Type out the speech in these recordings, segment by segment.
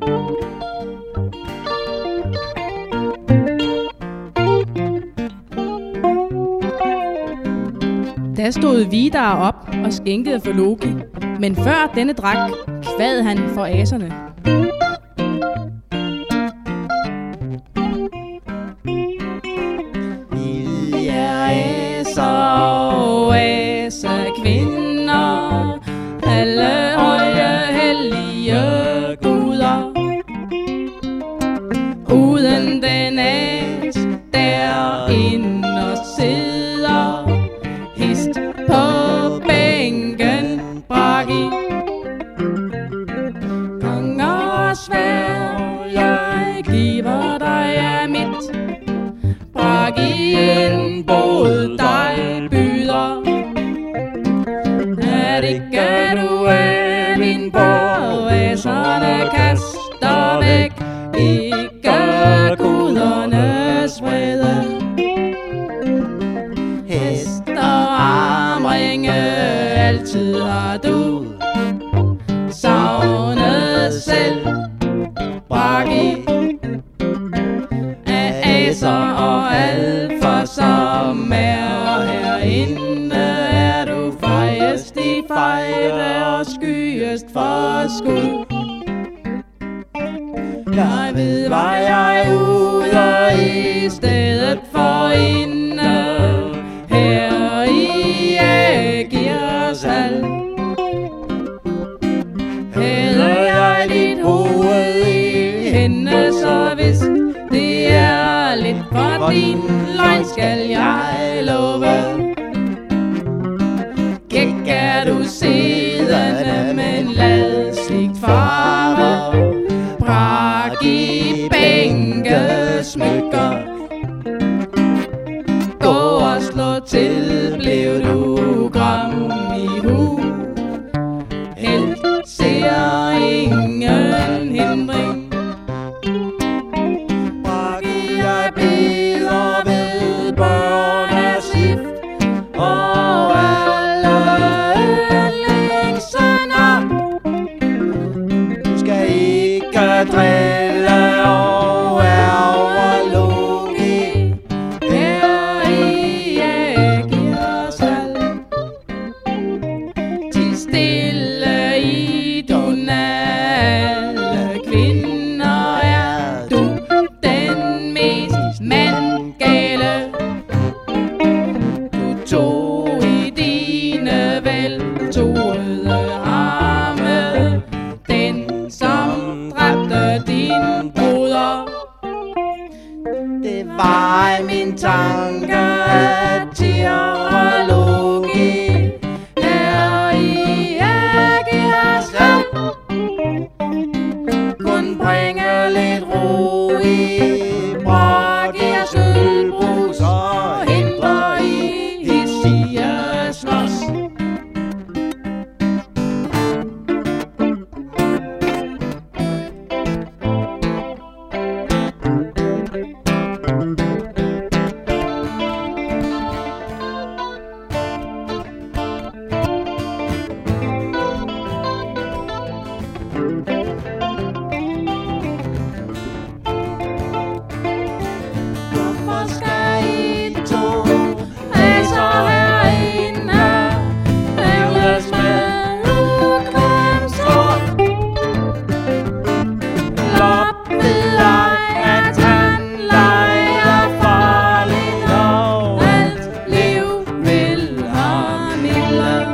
Da stod Vidar op og skænkede for Loki, men før denne drak, kvad han for aserne. Vi er aser og asekvinder, alle høje hellige guder. Uden den as derinde sidder, hist på bænken Bragi. Kong og svær, jeg giver dig af mit. Bragi en bod dig byder. At ikke du er min bror, aserne kaster væk. Ikke gudernes vrede. Hest og armringe, altid har du savnet selv, Bragi. Af aser og alfer, som er herinde, er du fejest i fejde og skyest for skud. Jeg ved, hvad jeg er ude i stedet for inde, her i Ægirshal. Havde jeg dit hoved i hende, så hvis det er lidt for din løgn, skal jeg love. Gæk er du siddende, men lad sligt farve. Bragi bænkesmykker. Gå og slå til, blev du grom i hu. Helt ser ingen hindring. Bragi, jeg beder ved børneskift og alle yndlingssynder. Du skal ikke drille og ærge Loki her i Ægirshal. Til stille i dun alle kvinder, er du den mest mandgale. Du tog i dine veltoede arme den, som dræbte din broder. Det var i min tanke, at Tyr og Loki her i Ægirshal kun bringe lidt ro i Bragias ølbrus og hindre i hissige slås. Hvorfor skal I to aser herinde hævdes med ukvemsord? Lop ved jeg, at han leger farligt, og alt liv vil ham ilde.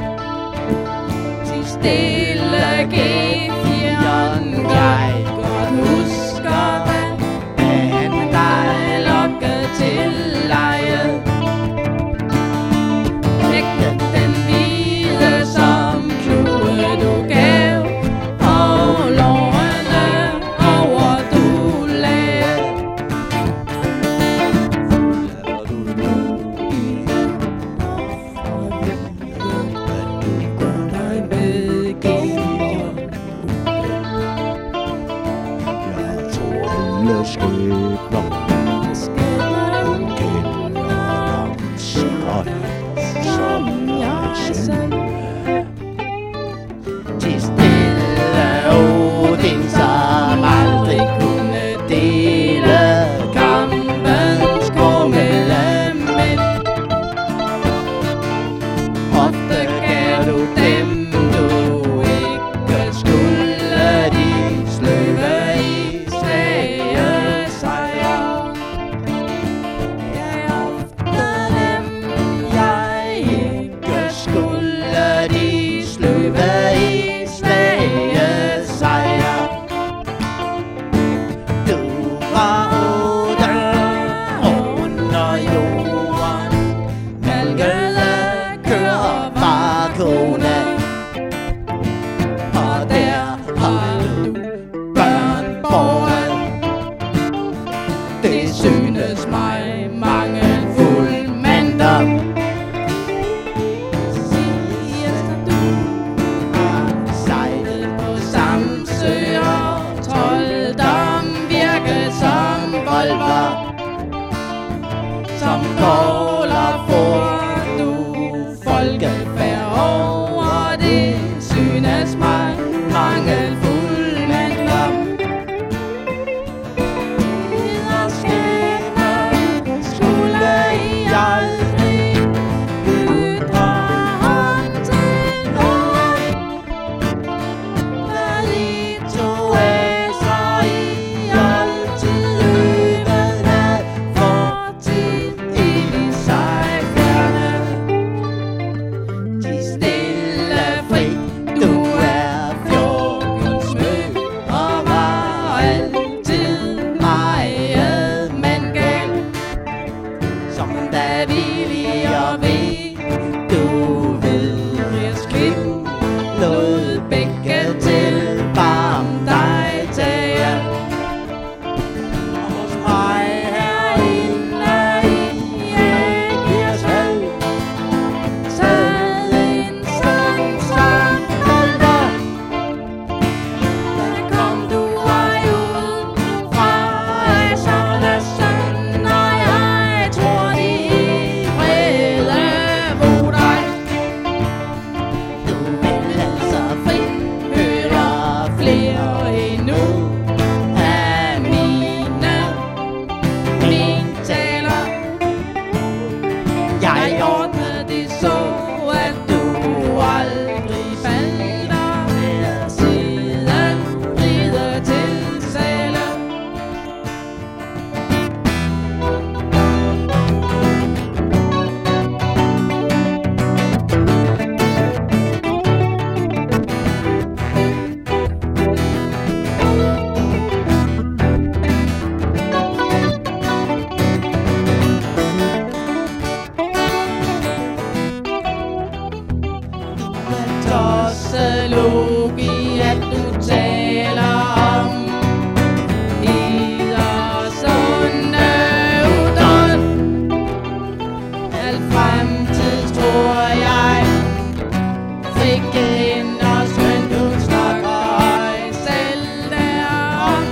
Til stille Gefjon grej, godt husker den, at dig lokke til leje. Lægge den hvide som klue du gav, og lårene over du lagde. Lader du Loki og vide, hvad du gør dig med Gefjon. Jeg tror alle skæbner kender dem så godt som jeg selv. Til stille Odins bor du folkefærd over det, synes mig mangelfuld, men glem. Og skæbne skulle I aldrig ytre hånd til nogen, hvad I to æser I altid løbet af, fortid i sig fjerne. De stille fri, du er fjordens mø, og var altid meget, men gal, som da villig og ved, du ved, rigsklip, lod begge til, bare om dig tage. Og hos mig herinde i Æggersvald, sad en sang som alder. Der kom du ej ud fra æsernes søn, og jeg tror de i vrede mod dig. Du vil altså fri høre flere endnu af min taler. Jeg ordnede det så, at du aldrig falder med siden ride til Sæle. Tosselogi, at du taler om Edersunde udånd. Al fremtid tror jeg fik ind, og skønt du snakker højt selv derom.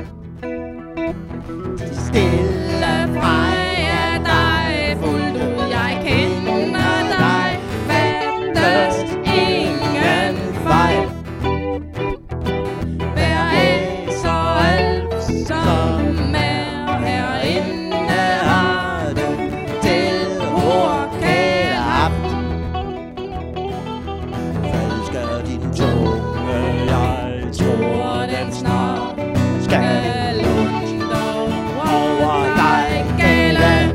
De stille freja dig fuldt ud, jeg kender dig, fattes ingen fejl. Hver æser alv, som er herinde, har du til ordkære haft. Falsker din tunge, jeg tror den snart skal over dig gælde.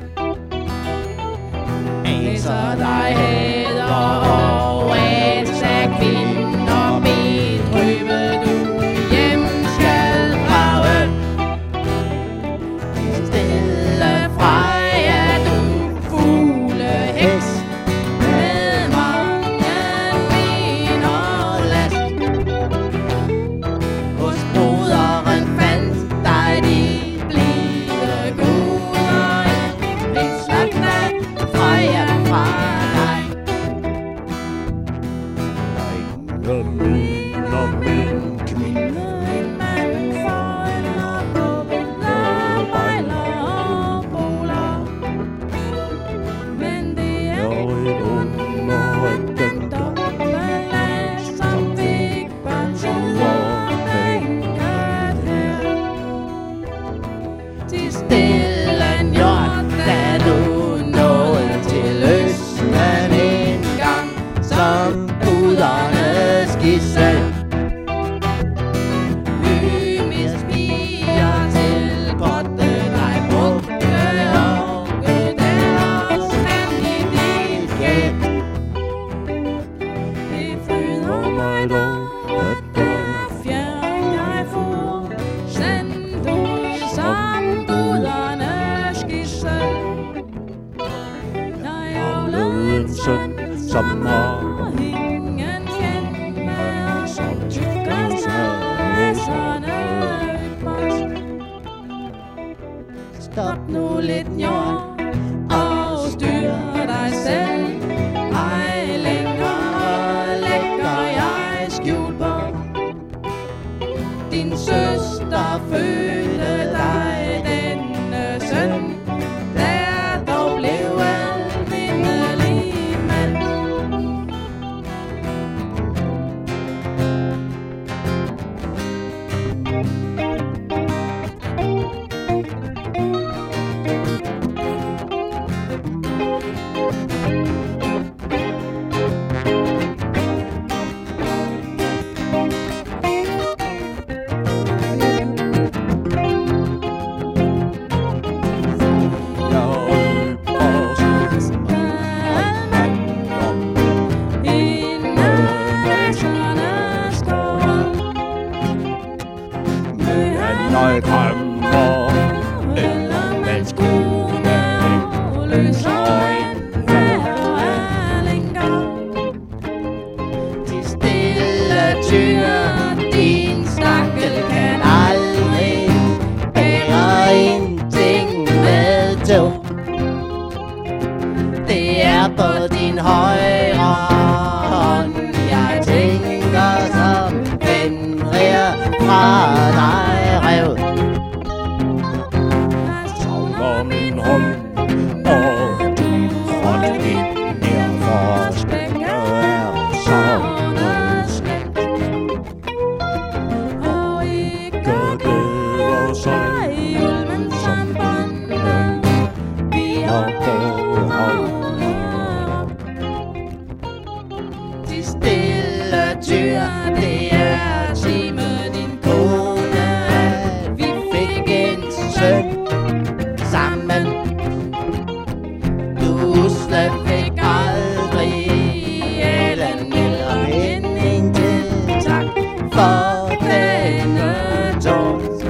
Æser dig hæder og æser kvinder, bedrøve du hjem skal brage. Stille freja du fugleheks, med mange ben og last. Hos broderen fandt dig de blide guder, en slagtnat freja fra dig. Min kvinde, en mand for en opbobler, bejler og boler. Men det er et under den dobbeltlag, som fik partierne indkørt her. De stille njord, da du nåede til Østen en gang, som gudernes gidsel. Hymisk piger til grotte dig brugte, og deres hand i dit gæt. Det fryder mig dog, at der fjern jeg for, sendt ud som gudernes gidsel. Jeg avlede en søn, som har ingen fjende, og som tykker sæserne ytterst. Stop nu lidt njord, og styr dig selv. Ej længere lægger jeg skjul på. Din søster fødte dig denne søn, der dog blev alt Når jeg drømmer eller med skoene løser en værlinger. De stille dyr, din stakkel kan aldrig bære ingenting med to. Det er på din højre hånd, jeg tænker som venner fra dig. Savner min hånd, og du trådte ind herfor. Spænget er savnet skægt, og ikke glæder sig ulven som bånden. Vi har på hånden. De stille dyr, det er time din kone, at vi fik en søn sammen. Du fik aldrig Ellen eller Henning til tak for denne tort.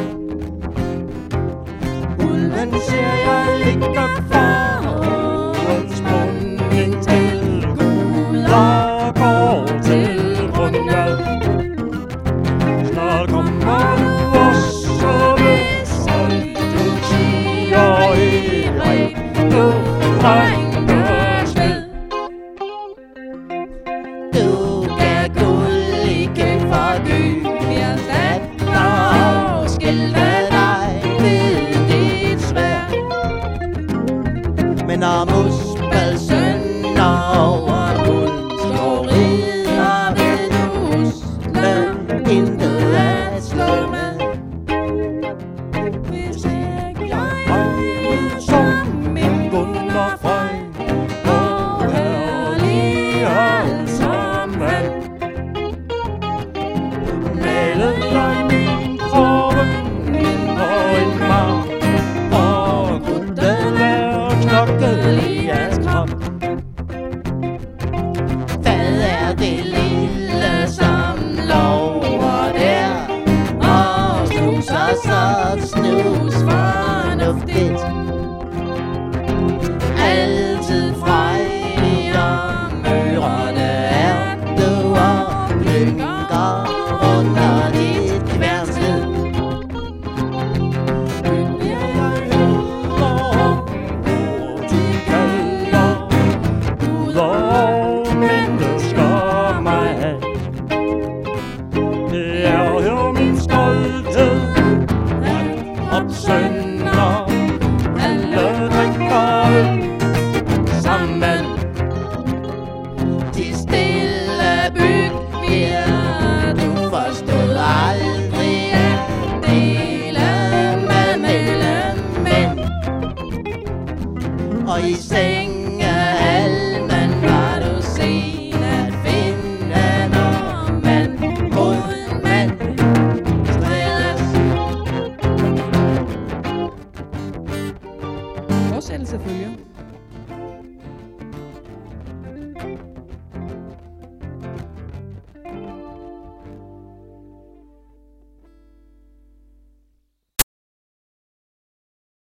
Ulven ser jeg ligge forens munden til Gud og går til grunde. Snart kommer du også med, så du siger i rig, du drengers ved. Du gav guld ikke for dy, vi erstatter og skilte dig ved dit sværd. Men når muspelsøn over guld slår ridder ved du husle, intet at slå med. Hvis ikke jeg som min Gunnar Frøy, og herlig alt som han, malede jeg min kroppe mindre end mig, og kunne være knokkelig af krop. Hvad er det lille, som lover der, og snuser så snus fornuftigt? Altid frejdig og mørende er du, og klynker under dit kværnslid. De stille byg bliver du forstået aldrig at dele med mellem mænd. Og i